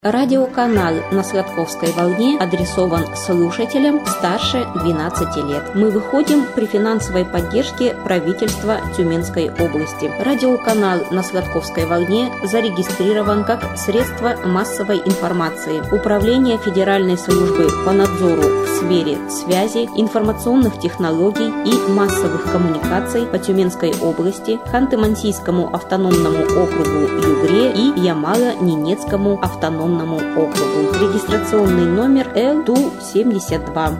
Радиоканал на Сладковской волне адресован слушателям старше 12 лет. Мы выходим при финансовой поддержке правительства Тюменской области. Радиоканал на Сладковской волне зарегистрирован как средство массовой информации. Управление Федеральной службы по надзору в сфере связи, информационных технологий и массовых коммуникаций по Тюменской области, Ханты-Мансийскому автономному округу Югре и Ямало-Ненецкому автономному округу. Регистрационный номер Л-Ту-72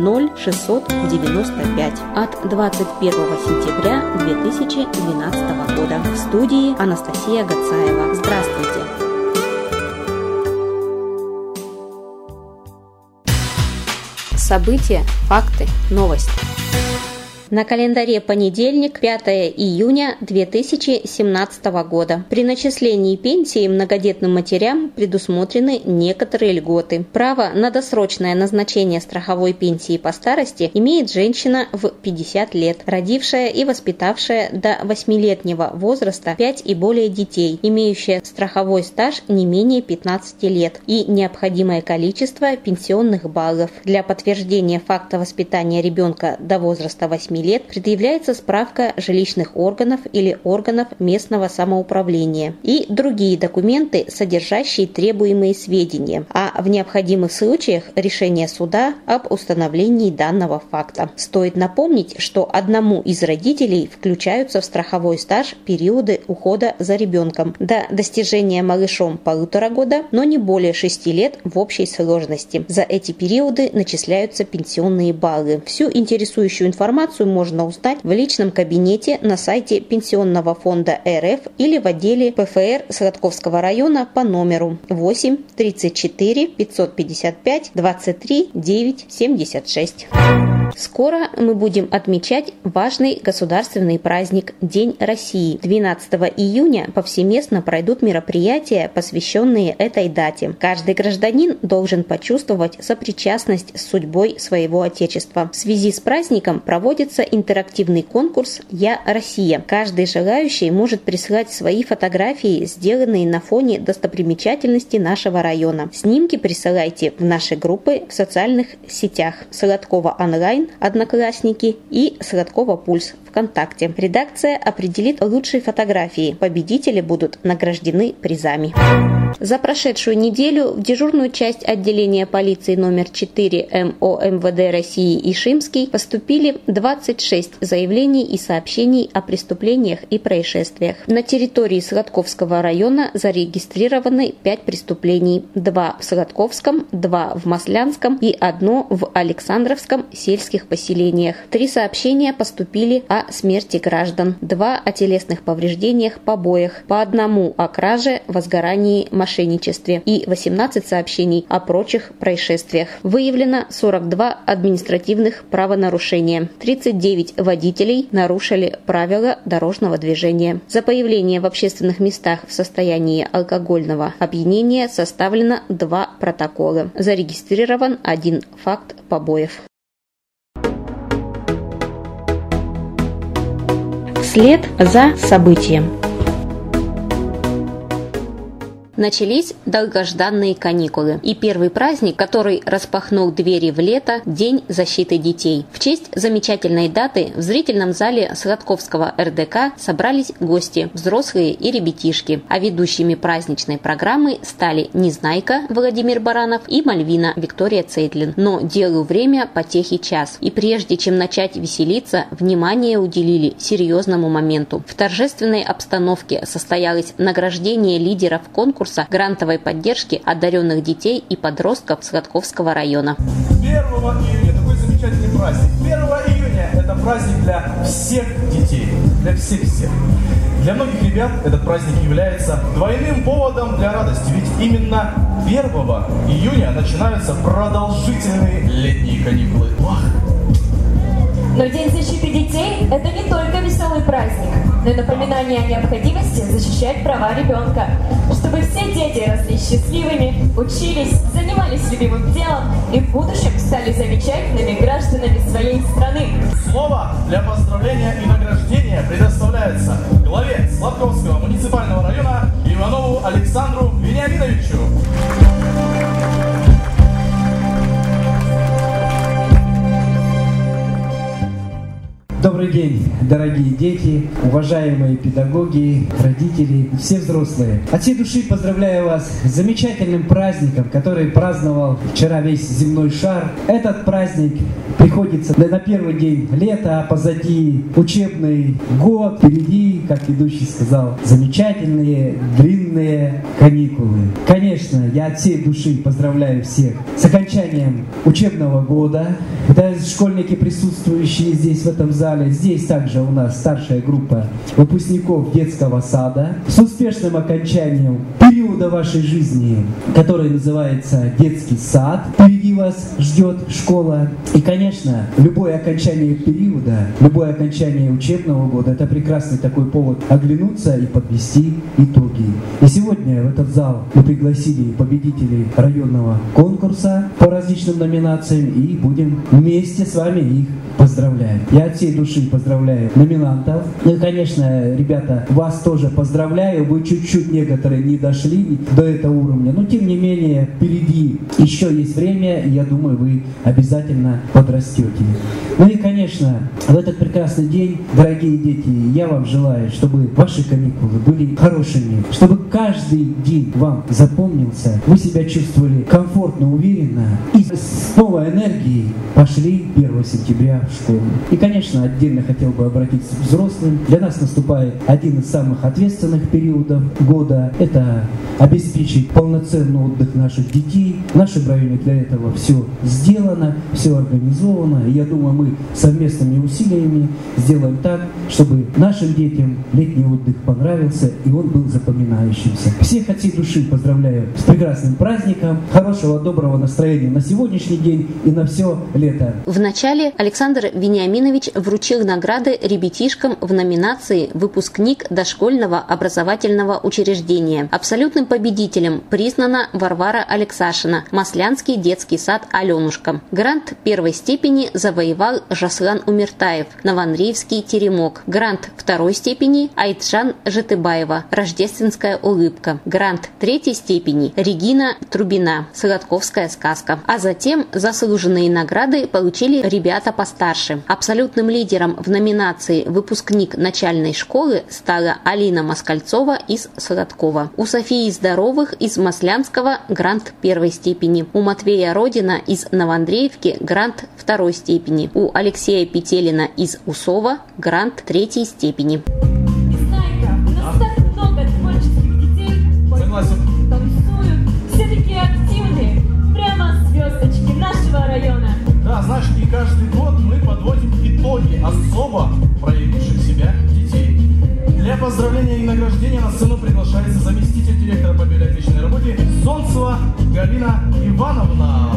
00695 от 21 сентября 2012 года. В студии Анастасия Гацаева. Здравствуйте! События, факты, новости. На календаре понедельник, 5 июня 2017 года. При начислении пенсии многодетным матерям предусмотрены некоторые льготы. Право на досрочное назначение страховой пенсии по старости имеет женщина в 50 лет, родившая и воспитавшая до 8-летнего возраста 5 и более детей, имеющая страховой стаж не менее 15 лет и необходимое количество пенсионных баллов. Для подтверждения факта воспитания ребенка до возраста 8 лет предъявляется справка жилищных органов или органов местного самоуправления и другие документы, содержащие требуемые сведения, а в необходимых случаях решение суда об установлении данного факта. Стоит напомнить, что одному из родителей включаются в страховой стаж периоды ухода за ребенком до достижения малышом 1,5 года, но не более 6 лет в общей сложности. За эти периоды начисляются пенсионные баллы. Всю интересующую информацию можно узнать в личном кабинете на сайте Пенсионного фонда РФ или в отделе ПФР Сладковского района по номеру 8 34 555 23 9 76. Скоро мы будем отмечать важный государственный праздник День России. 12 июня повсеместно пройдут мероприятия, посвященные этой дате. Каждый гражданин должен почувствовать сопричастность с судьбой своего Отечества. В связи с праздником проводится интерактивный конкурс «Я Россия». Каждый желающий может присылать свои фотографии, сделанные на фоне достопримечательностей нашего района. Снимки присылайте в наши группы в социальных сетях Сладкова онлайн, Одноклассники и Сладкова Пульс ВКонтакте. Редакция определит лучшие фотографии. Победители будут награждены призами. За прошедшую неделю в дежурную часть отделения полиции номер 4 МО МВД России Ишимский поступили 26 заявлений и сообщений о преступлениях и происшествиях. На территории Сладковского района зарегистрированы 5 преступлений. 2 в Сладковском, 2 в Маслянском и 1 в Александровском сельских поселениях. 3 сообщения поступили о смерти граждан, 2 о телесных повреждениях, побоях, по 1 о краже, возгорании, мошенничестве и 18 сообщений о прочих происшествиях. Выявлено 42 административных правонарушения. 39 водителей нарушили правила дорожного движения. За появление в общественных местах в состоянии алкогольного опьянения составлено 2 протокола. Зарегистрирован 1 факт побоев. Вслед за событием. Начались долгожданные каникулы. И первый праздник, который распахнул двери в лето – День защиты детей. В честь замечательной даты в зрительном зале Сладковского РДК собрались гости, взрослые и ребятишки. А ведущими праздничной программы стали Незнайка Владимир Баранов и Мальвина Виктория Цейтлин. Но делу время, потехи час. И прежде чем начать веселиться, внимание уделили серьезному моменту. В торжественной обстановке состоялось награждение лидеров конкурса грантовой поддержки одаренных детей и подростков Сладковского района. 1 июня такой замечательный праздник. 1 июня это праздник для всех детей, для всех. Для многих ребят этот праздник является двойным поводом для радости, ведь именно 1 июня начинаются продолжительные летние каникулы. Но День защиты детей – это не только веселый праздник, но и напоминание о необходимости защищать права ребенка, чтобы все дети росли счастливыми, учились, занимались любимым делом и в будущем стали замечательными гражданами своей страны. Слово для поздравления и награждения предоставляется главе Сладковского муниципального района Иванову Александру Вениаминовичу. Добрый день, дорогие дети, уважаемые педагоги, родители, все взрослые. От всей души поздравляю вас с замечательным праздником, который праздновал вчера весь земной шар. Этот праздник приходится на первый день лета, а позади учебный год, впереди, как ведущий сказал, замечательные длинные каникулы. Конечно, я от всей души поздравляю всех с окончанием учебного года. Это школьники, присутствующие здесь в этом зале. Здесь также у нас старшая группа выпускников детского сада с успешным окончанием периода вашей жизни, который называется детский сад. Впереди вас ждет школа. И, конечно, любое окончание периода, любое окончание учебного года — это прекрасный такой повод оглянуться и подвести итоги. И сегодня в этот зал мы пригласили победителей районного конкурса по различным номинациям и будем вместе с вами их поздравлять. Я от всей души поздравляю номинантов. Ну и, конечно, ребята, вас тоже поздравляю. Вы чуть-чуть некоторые не дошли до этого уровня. Но, тем не менее, впереди еще есть время, и я думаю, вы обязательно подрастете. Ну и, конечно, в этот прекрасный день, дорогие дети, я вам желаю, чтобы ваши каникулы были хорошими, чтобы каждый день вам запомнился, вы себя чувствовали комфортно, уверенно и с новой энергией пошли 1 сентября в школу. И, конечно, отдельно хотел бы обратиться к взрослым. Для нас наступает один из самых ответственных периодов года. Это обеспечить полноценный отдых наших детей. В нашем районе для этого все сделано, все организовано. И я думаю, мы совместными усилиями сделаем так, чтобы нашим детям летний отдых понравился и он был запоминающимся. Всех от всей души поздравляю с прекрасным праздником, хорошего, доброго настроения на сегодняшний день и на все лето. Вначале Александр Вениаминович вручил награды ребятишкам в номинации «Выпускник дошкольного образовательного учреждения». Абсолютным победителем признана Варвара Алексашина, Маслянский детский сад «Аленушка». Грант первой степени завоевал Жаслан Умертаев, Новоандреевский теремок. Грант второй степени Айтжан Житыбаева, Рождественская улыбка. Грант третьей степени Регина Трубина, Сладковская сказка. А затем заслуженные награды получили ребята постарше. Абсолютным лидером в номинации «Выпускник начальной школы» стала Алина Москальцова из Сладкова. У Софии Здоровых из Маслянского грант первой степени. У Матвея Родина из Новоандреевки грант второй степени. У Алексея Петелина из Усова грант третьей степени. Незнайка, у нас так много творческих детей. Согласен. Танцуют, все такие активные. Прямо звездочки нашего района. Да, знаешь, и каждый год мы подводим итоги особо проявивших себя детей. Для поздравления и награждения на сцену приглашается заместитель директора по библиотечной работе Солнцева Галина Ивановна.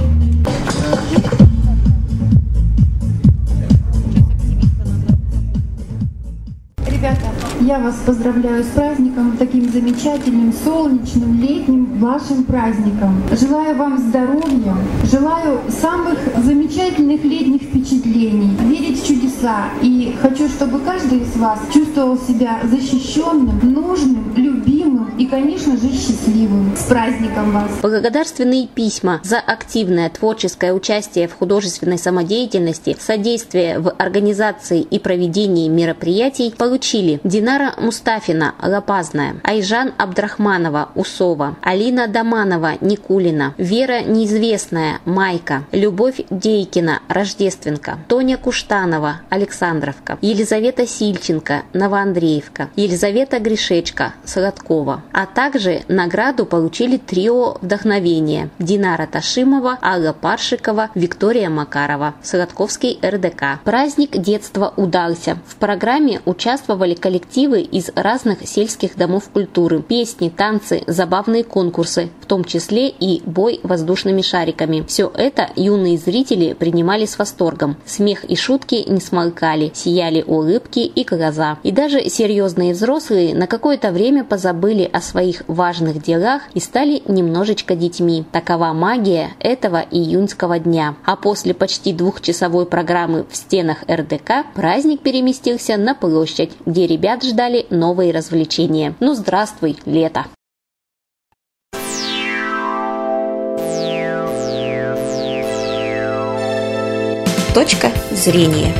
Ребята, я вас поздравляю с праздником, таким замечательным, солнечным, летним вашим праздником. Желаю вам здоровья, желаю самых замечательных летних впечатлений, верить в чудеса. И хочу, чтобы каждый из вас чувствовал себя защищенным, нужным, любимым и, конечно же, счастливым. С праздником вас! Благодарственные письма за активное творческое участие в художественной самодеятельности, содействие в организации и проведении мероприятий получили Динара Мустафина, Лопазная, Айжан Абдрахманова, Усова, Алина Доманова, Никулина, Вера Неизвестная, Майка, Любовь Дейкина, Рождественка, Тоня Куштанова, Александровка, Елизавета Сильченко, Новоандреевка, Елизавета Гришечка, Сладкова. А также награду получили трио «Вдохновение» Динара Ташимова, Алла Паршикова, Виктория Макарова, Сладковский РДК. Праздник детства удался. В программе участвовали коллективы из разных сельских домов культуры, песни, танцы, забавные конкурсы, в том числе и бой воздушными шариками. Все это юные зрители принимали с восторгом. Смех и шутки не смолкали, сияли улыбки и глаза. И даже серьезные взрослые на какое-то время позабыли о своих важных делах и стали немножечко детьми. Такова магия этого июньского дня. А после почти двухчасовой программы в стенах РДК праздник переместился на площадь, где ребят ждали новые развлечения. Ну, здравствуй, лето! Точка зрения.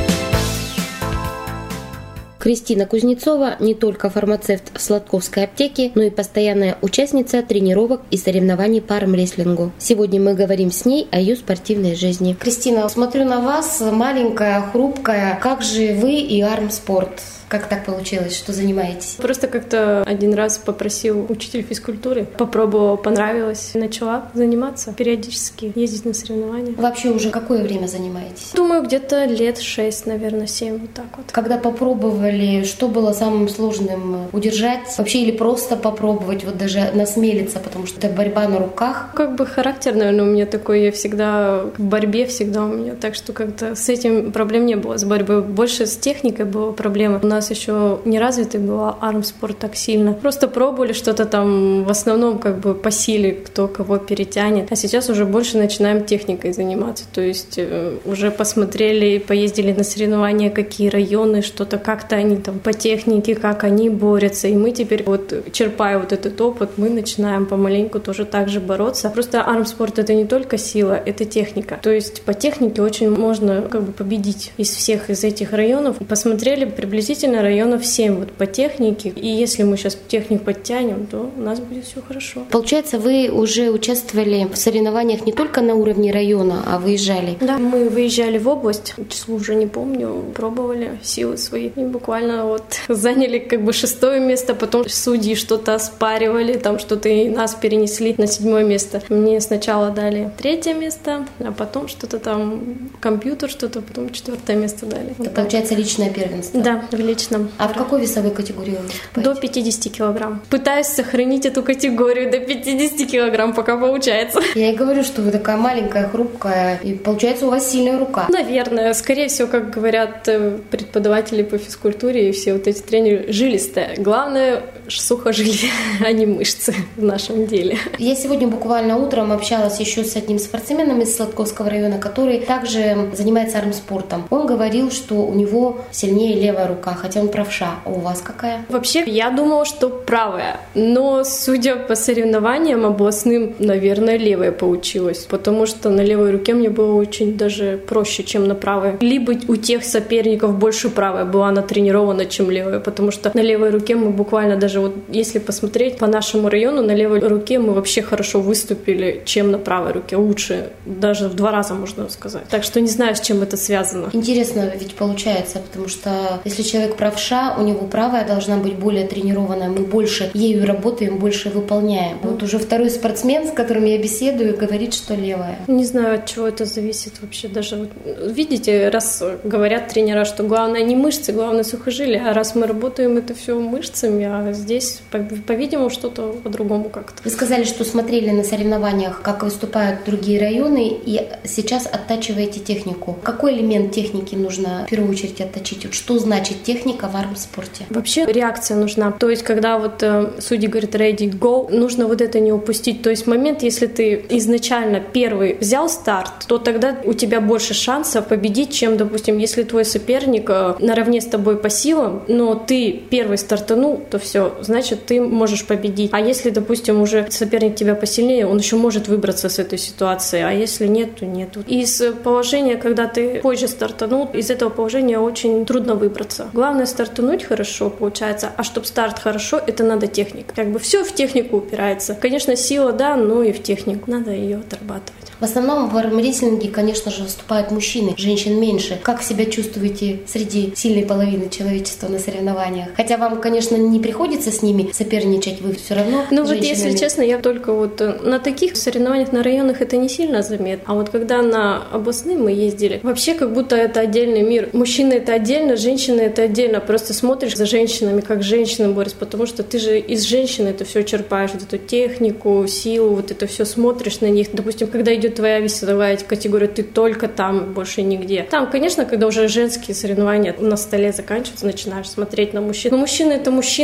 Кристина Кузнецова не только фармацевт в Сладковской аптеке, но и постоянная участница тренировок и соревнований по армрестлингу. Сегодня мы говорим с ней о ее спортивной жизни. Кристина, смотрю на вас, маленькая, хрупкая. Как же вы и армспорт? Как так получилось, что занимаетесь? Просто как-то один раз попросил учитель физкультуры, попробовала, понравилось, начала заниматься, периодически ездить на соревнования. Вообще уже какое время занимаетесь? Думаю, где-то лет 6, наверное, 7, вот так вот. Когда попробовали, что было самым сложным? Удержать вообще или просто попробовать, вот даже насмелиться, потому что это борьба на руках? Как бы характер, наверное, у меня такой, я всегда в борьбе всегда у меня, так что как-то с этим проблем не было, с борьбой. Больше с техникой была проблема. У нас еще не развитый был армспорт так сильно. Просто пробовали что-то там, в основном как бы по силе, кто кого перетянет. А сейчас уже больше начинаем техникой заниматься. То есть уже посмотрели, поездили на соревнования, какие районы, что-то как-то они там по технике, как они борются. И мы теперь вот, черпая вот этот опыт, мы начинаем помаленьку тоже так же бороться. Просто армспорт — это не только сила, это техника. То есть по технике очень можно как бы победить из всех из этих районов. Посмотрели приблизительно районов 7 вот по технике. И если мы сейчас технику подтянем, то у нас будет все хорошо. Получается, вы уже участвовали в соревнованиях не только на уровне района, а выезжали? Да, мы выезжали в область, число уже не помню, пробовали силы свои. И буквально вот заняли как бы 6-е место, потом судьи что-то оспаривали, там что-то и нас перенесли на 7-е место. Мне сначала дали 3-е место, а потом что-то там, компьютер, что-то, потом 4-е место дали. Это получается личное первенство? Да, в личном. А в какой весовой категории вы выступаете? До 50 килограмм. Пытаюсь сохранить эту категорию до 50 килограмм, пока получается. Я и говорю, что вы такая маленькая, хрупкая, и получается у вас сильная рука. Наверное. Скорее всего, как говорят преподаватели по физкультуре и все вот эти тренеры, жилистая. Главное — сухожилие, а не мышцы в нашем деле. Я сегодня буквально утром общалась еще с одним спортсменом из Сладковского района, который также занимается армспортом. Он говорил, что у него сильнее левая рука, хотя он правша. А у вас какая? Вообще, я думала, что правая. Но, судя по соревнованиям областным, наверное, левая получилась. Потому что на левой руке мне было очень даже проще, чем на правой. Либо у тех соперников больше правая была натренирована, чем левая. Потому что на левой руке мы буквально даже вот, если посмотреть по нашему району, на левой руке мы вообще хорошо выступили, чем на правой руке. Лучше. Даже в 2 раза, можно сказать. Так что не знаю, с чем это связано. Интересно ведь получается, потому что если человек правша, у него правая должна быть более тренированная, мы больше ею работаем, больше выполняем. Вот уже второй спортсмен, с которым я беседую, говорит, что левая. Не знаю, от чего это зависит вообще. Даже вот, видите, раз говорят тренера, что главное не мышцы, главное сухожилие, а раз мы работаем это все мышцами, а здесь, по-видимому, что-то по-другому как-то. Вы сказали, что смотрели на соревнованиях, как выступают другие районы, и сейчас оттачиваете технику. Какой элемент техники нужно в первую очередь отточить? Вот что значит техника в армспорте? Вообще реакция нужна. То есть, когда вот судьи говорят ready, go, нужно вот это не упустить. То есть момент, если ты изначально первый взял старт, то тогда у тебя больше шансов победить, чем, допустим, если твой соперник наравне с тобой по силам, но ты первый стартанул, то все, значит, ты можешь победить. А если, допустим, уже соперник тебя посильнее, он еще может выбраться с этой ситуации, а если нет, то нет. Из положения, когда ты позже стартанул, из этого положения очень трудно выбраться. Главное стартануть хорошо, получается, а чтобы старт хорошо, это надо техника. Как бы все в технику упирается. Конечно, сила, да, но и в технику. Надо ее отрабатывать. В основном в армрестлинге, конечно же, выступают мужчины, женщин меньше. Как себя чувствуете среди сильной половины человечества на соревнованиях? Хотя вам, конечно, не приходится с ними соперничать, вы все равно Ну вот, если честно, я только вот на таких соревнованиях на районах это не сильно заметно. А вот когда на областные мы ездили, вообще как будто это отдельный мир. Мужчины — это отдельно, женщины — это отдельно. Просто смотришь за женщинами, как женщины борются, потому что ты же из женщины это все черпаешь, вот эту технику, силу, вот это все смотришь на них. Допустим, когда идет твоя весовая категория, ты только там, больше нигде. Там, конечно, когда уже женские соревнования на столе заканчиваются, начинаешь смотреть на мужчин. Но мужчины — это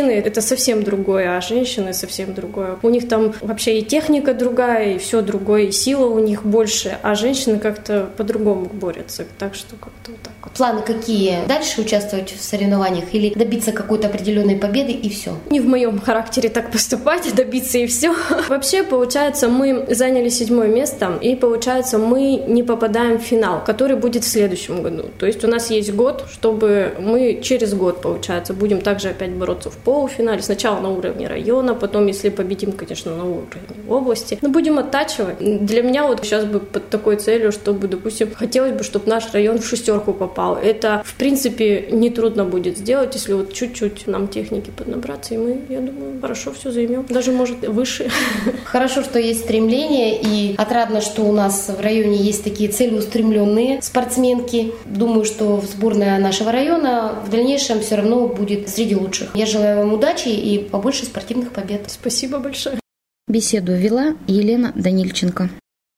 совсем другое, а женщины совсем другое. У них там вообще и техника другая, и все другое, и сила у них больше, а женщины как-то по-другому борются. Так что как-то вот так вот. Планы какие? Дальше участвовать в соревнованиях или добиться какой-то определенной победы и все? Не в моем характере так поступать, добиться и все. Вообще, получается, мы заняли 7 место, и получается, мы не попадаем в финал, который будет в следующем году. То есть у нас есть год, чтобы мы через год, получается, будем также опять бороться в полуфинале. Сначала на уровне района, потом, если победим, конечно, на уровне области. Но будем оттачивать. Для меня вот сейчас бы под такой целью, чтобы, допустим, хотелось бы, чтобы наш район в 6 попал. Это, в принципе, нетрудно будет сделать, если вот чуть-чуть нам техники поднабраться, и мы, я думаю, хорошо все займем. Даже, может, выше. Хорошо, что есть стремление, и отрадно, что у нас в районе есть такие целеустремленные спортсменки. Думаю, что сборная нашего района в дальнейшем все равно будет среди лучших. Я желаю вам удачи и побольше спортивных побед. Спасибо большое. Беседу вела Елена Данильченко.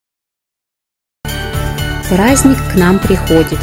Праздник к нам приходит.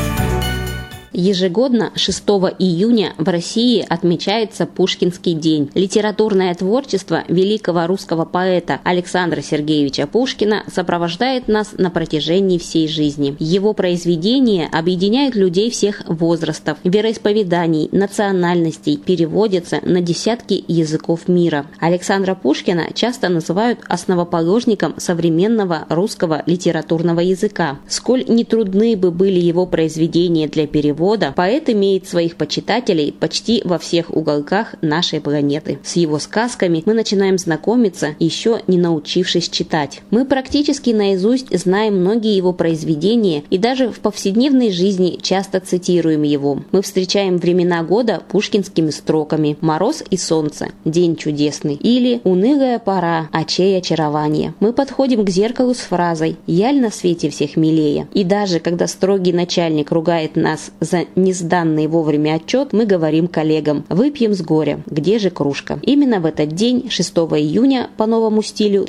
Ежегодно 6 июня в России отмечается Пушкинский день. Литературное творчество великого русского поэта Александра Сергеевича Пушкина сопровождает нас на протяжении всей жизни. Его произведения объединяют людей всех возрастов, вероисповеданий, национальностей, переводятся на десятки языков мира. Александра Пушкина часто называют основоположником современного русского литературного языка. Сколь нетрудны бы были его произведения для перевода, поэт имеет своих почитателей почти во всех уголках нашей планеты. С его сказками мы начинаем знакомиться, еще не научившись читать. Мы практически наизусть знаем многие его произведения и даже в повседневной жизни часто цитируем его. Мы встречаем времена года пушкинскими строками: «Мороз и солнце», «День чудесный» или «Унылая пора, очей очарование». Мы подходим к зеркалу с фразой «Яль на свете всех милее». И даже когда строгий начальник ругает нас за несданный вовремя отчет, мы говорим коллегам: выпьем с горя, где же кружка? Именно в этот день, 6 июня, по новому стилю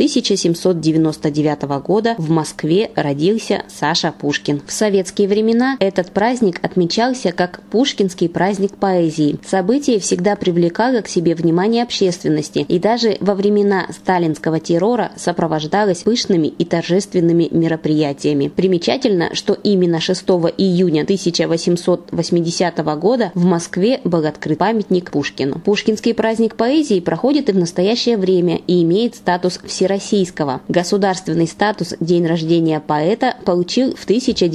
1799 года, в Москве родился Саша Пушкин. В советские времена этот праздник отмечался как Пушкинский праздник поэзии. Событие всегда привлекало к себе внимание общественности, и даже во времена сталинского террора сопровождалось пышными и торжественными мероприятиями. Примечательно, что именно 6 июня 1880 года в Москве был открыт памятник Пушкину. Пушкинский праздник поэзии проходит и в настоящее время и имеет статус всероссийского. Государственный статус День рождения поэта получил в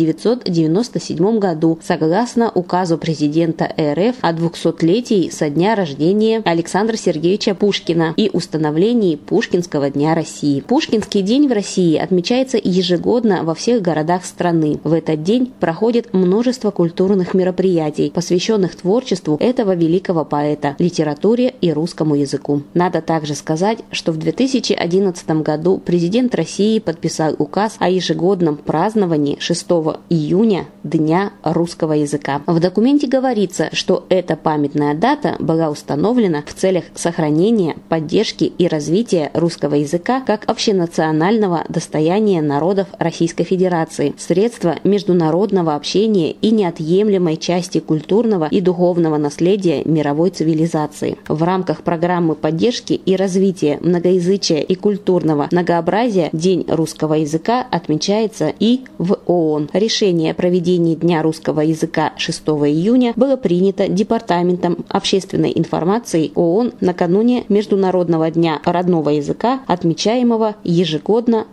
1997 году согласно указу президента РФ о 200-летии со дня рождения Александра Сергеевича Пушкина и установлении Пушкинского дня России. Пушкинский день в России отмечается ежегодно во всех городах страны. В этот день проходит множество культурных мероприятий, посвященных творчеству этого великого поэта, литературе и русскому языку. Надо также сказать, что в 2011 году президент России подписал указ о ежегодном праздновании 6 июня Дня русского языка. В документе говорится, что эта памятная дата была установлена в целях сохранения, поддержки и развития русского языка как общенационального достояния народов Российской Федерации, средства международного общения и неотъемлемой части культурного и духовного наследия мировой цивилизации. В рамках программы поддержки и развития многоязычия и культурного многообразия День русского языка отмечается и в ООН. Решение о проведении Дня русского языка 6 июня было принято Департаментом общественной информации ООН накануне Международного дня родного языка, отмечаемого ежегодно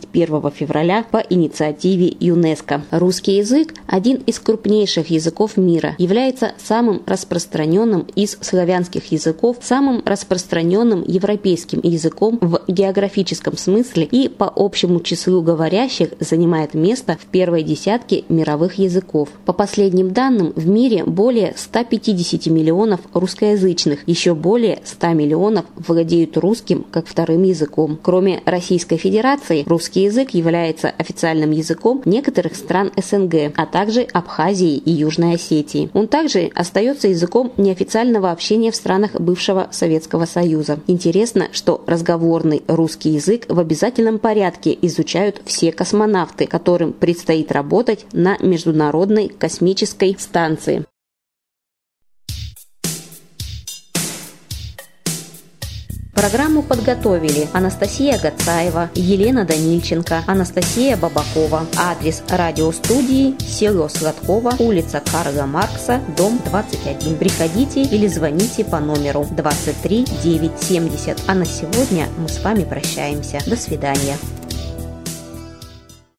21 февраля по инициативе ЮНЕСКО. Русский язык – один из крупнейших языков мира, является самым распространенным из славянских языков, самым распространенным европейским языком в географическом смысле и по общему числу говорящих занимает место в первой десятке мировых языков. По последним данным, в мире более 150 миллионов русскоязычных, еще более 100 миллионов владеют русским как вторым языком. Кроме Российской Федерации, русский язык является официальным языком некоторых стран СНГ, а также Абхазии и Южной Осетии. Он также остается языком неофициального общения в странах бывшего Советского Союза. Интересно, что разговорный русский язык в обязательном порядке изучают все космонавты, которым предстоит работать на Международной космической станции. Программу подготовили Анастасия Гацаева, Елена Данильченко, Анастасия Бабакова. Адрес радиостудии: село Сладково, улица Карла Маркса, дом 21. Приходите или звоните по номеру 23 970. А на сегодня мы с вами прощаемся. До свидания.